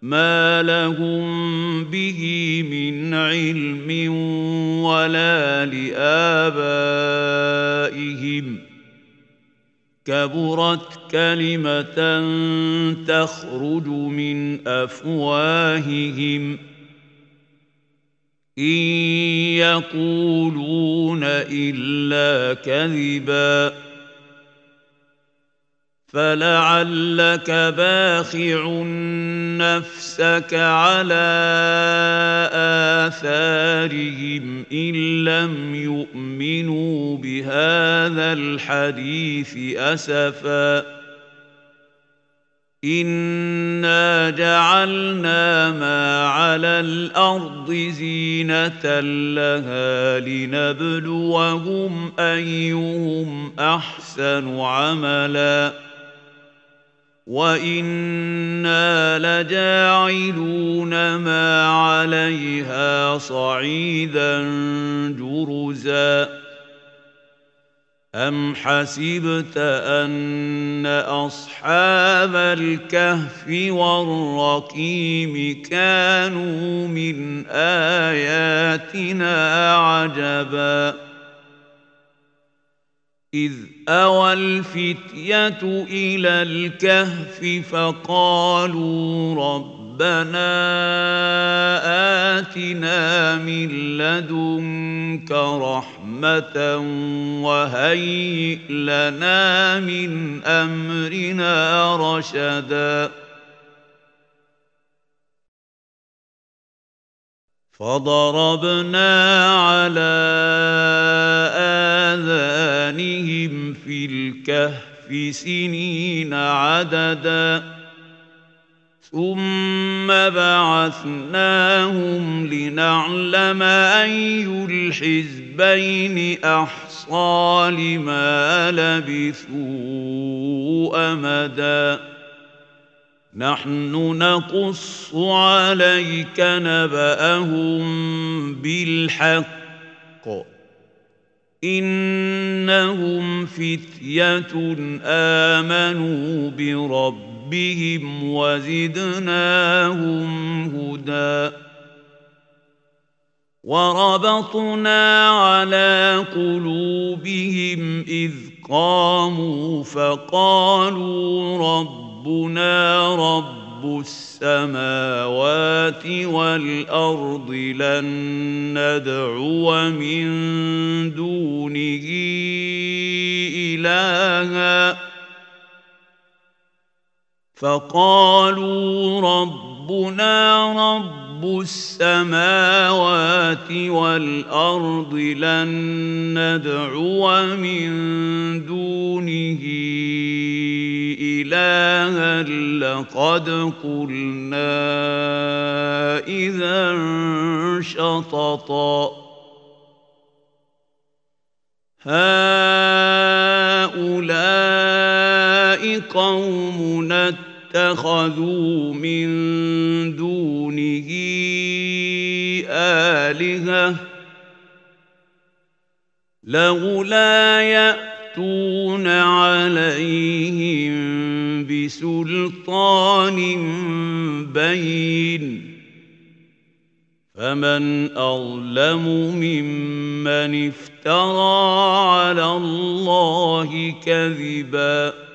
ما لهم به من علم ولا لآبائهم كبرت كلمة تخرج من أفواههم إن يقولون إلا كذبا فلعلك باخع نفسك على آثارهم إن لم يؤمنوا بهذا الحديث أسفا إنا جعلنا ما على الأرض زينة لها لنبلوهم أيهم أحسن عملا وإنا لجاعلون ما عليها صعيدا جرزا أم حسبت أن أصحاب الكهف والرقيم كانوا من آياتنا عجبا إذ أوى الفتية إلى الكهف فقالوا ربنا آتنا من لدنك رحمة وهيئ لنا من أمرنا رشدا فضربنا على آذانهم في الكهف سنين عددا ثم بعثناهم لنعلم أي الحزبين أحصى لما لبثوا أمدا نحن نقص عليك نبأهم بالحق إنهم فتية آمنوا بربهم وزدناهم هدى وربطنا على قلوبهم إذ قاموا فقالوا ربنا رب السماوات والأرض لن ندعو من دونه إلها فقالوا ربنا رب السماوات والأرض لن ندعو من دونه إلها لقد قلنا إذا شططا هؤلاء قومنا اتخذوا من دونه آلهة لولا يأتون عليهم بسلطان بين فمن أظلم ممن افترى على الله كذبا